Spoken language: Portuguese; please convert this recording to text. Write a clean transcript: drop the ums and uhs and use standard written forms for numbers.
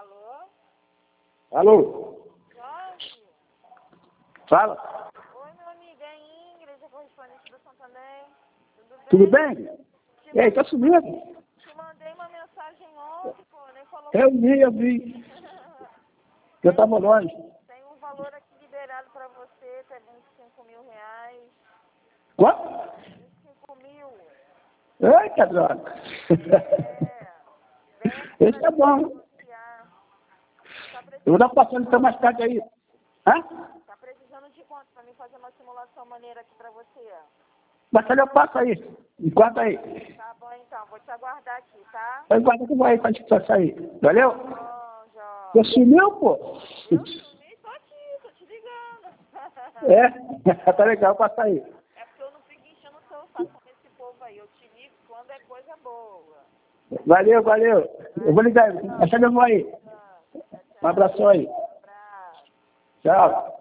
Alô? Alô? Jorge? Fala. Oi, meu amigo, é Ingrid, a correspondente do Santander. Tudo bem? E aí, tá subindo? Te mandei uma mensagem ontem, pô, nem falou Eu vi. Eu tava longe. Tem um valor aqui liberado pra você, que é R$ 25.000. Quanto? 25.000. Eita, droga. Vem aqui Esse pra é bom. negociar. Tá Eu vou precisando, dar uma passada então mais tarde aí. Hã? tá precisando de quanto pra mim fazer uma simulação maneira aqui pra você? Mas eu passo aí. Enquanto aí. Tá bom, então, vou te aguardar aqui, tá? Eu guardo que eu vou aí pra gente passar aí. Valeu? Bom, Jorge. Você sumiu, pô? Eu sumi, tô aqui, tô te ligando. É? Tá legal, passa aí. É porque eu não fico enchendo o seu saco com esse povo aí. Eu te ligo quando é coisa boa. Valeu. Eu vou ligar. Achar que eu vou aí. Tchau, Um abração aí. abraço. Tchau.